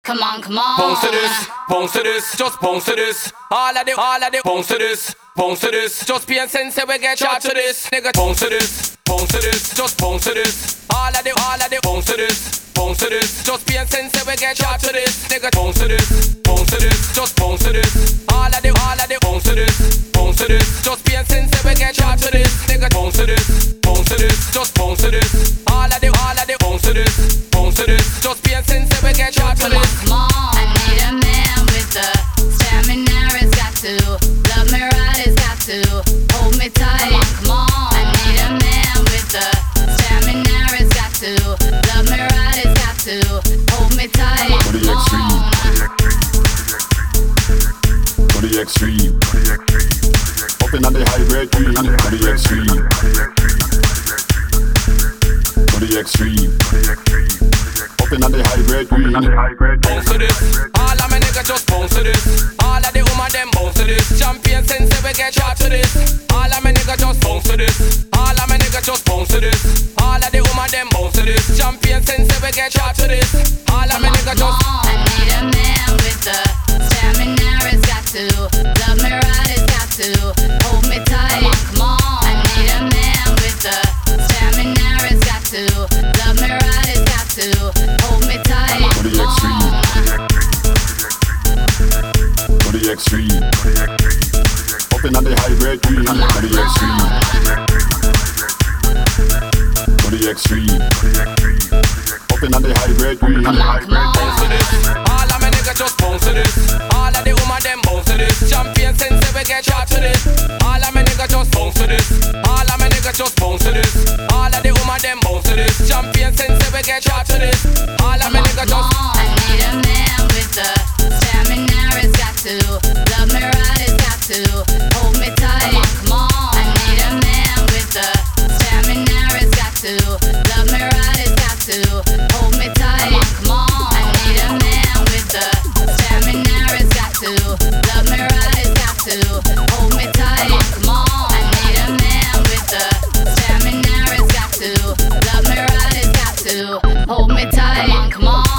Come on, come on. Bounce to this, just bounce to this. All of the, bounce to this. Just pay attention, we get charged to this. Nigga, bounce to this, just bounce to this. All of the, bounce to this. Just pay attention, we get charged to this. Nigga, bounce to this, just bounce to this. All of the, bounce to this. Just pay attention, we get charged to this. Nigga, bounce to this, just bounce to this. All of the, bounce to this. Just pay attention, we get charged to this. Come on, I need a man with the stamina. It's got to love me right. It's got to hold me tight. Come on, I need a man with the stamina. It's got to love me right. It's got to hold me tight. To the extreme. To the extreme. Up in the high grade green. To the extreme. To the extreme. Up in the high grade green. Bounce to this. All of my niggas just bounce to this. All of the woman them bounce to this. Champion since we get charged to this. All of my niggas just bounce to this. All of my niggas just bounce to this. All of the woman them bounce to this. Champion since we get charged to this. All of my niggas just. I need a man with the stamina. It's got to love me right. It's got to hold me tight. Come on, I need a man with the stamina. It's got to love me right. It's got to hold me tight. To the extreme. To the extreme. Up in the high grade green. To the extreme. To the extreme. Up in the high grade green. Bounce to this. All of my niggas just bounce to this. All of the woman them bounce to this. Champion since we get charged to this. All of my niggas just bounce to this. All of my niggas just bounce to this. All of the woman them bounce to this. Champion since we get charged to this. All of my niggas just. I need a man with the stamina. It's got to love me right. It's got to hold me tight. Come on, I need a man with the stamina. It's got to love me right. It's got to hold me tight. Come on, I need a man with the stamina. It's got to love me right. It's got to hold me tight. Come on, I need a man with the stamina. It's got to love me right. It's got to hold me tight. Come on.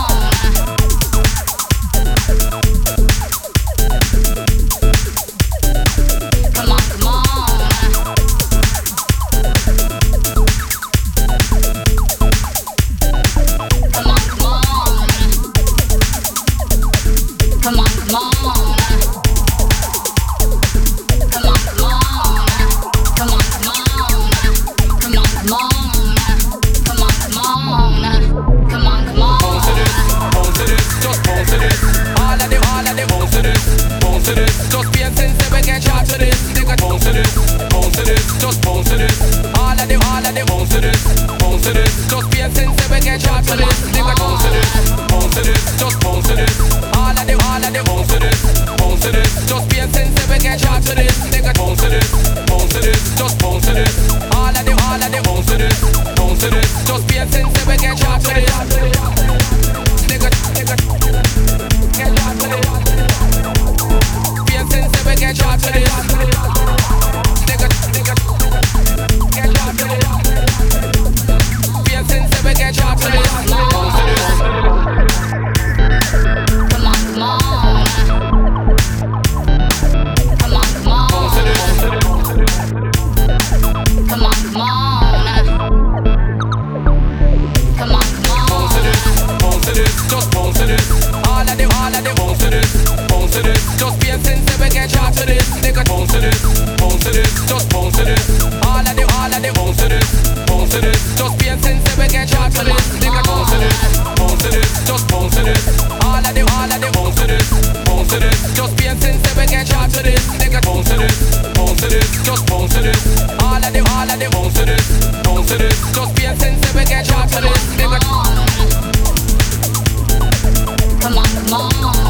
Come on.